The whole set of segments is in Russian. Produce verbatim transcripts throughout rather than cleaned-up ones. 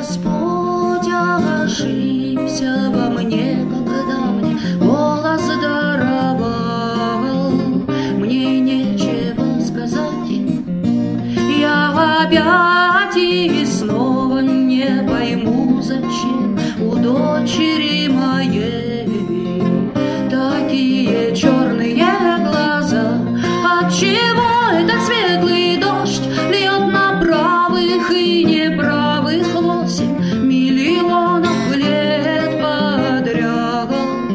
Господь ошибся во мне, когда мне голос даровал. Мне нечего сказать им, я опять и снова не пойму, зачем у дочери моей такие черные глаза. Отчего этот светлый дождь льет на правых и неправых восемь миллионов лет подряд?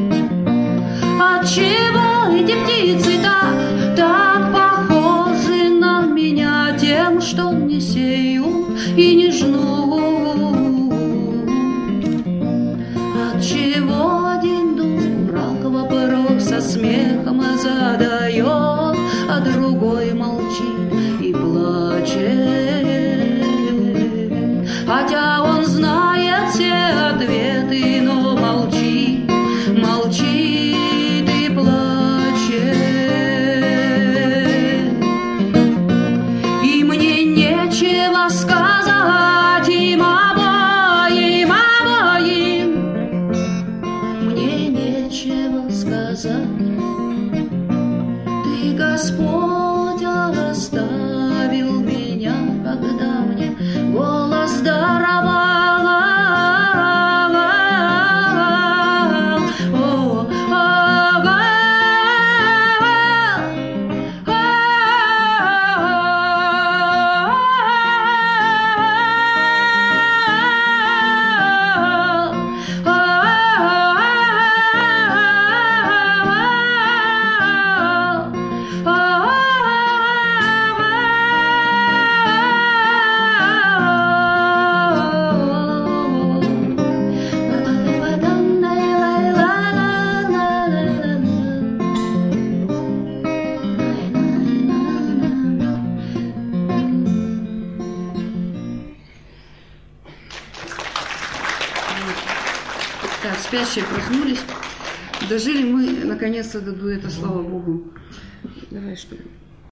Отчего эти птицы так, так похожи на меня тем, что не сеют и не жнут? Отчего один дурак вопрос со смехом задает, а другой молчит и плачет, хотя он знает все ответы, но молчит, молчит и плачет. И мне нечего сказать им обоим, обоим. Мне нечего сказать. Ты, Господь, оставил меня, когда мне голос даровал. О, ага, Так, спящие проснулись. Дожили мы наконец-то до дуэта, слава Богу. Давай, что ли.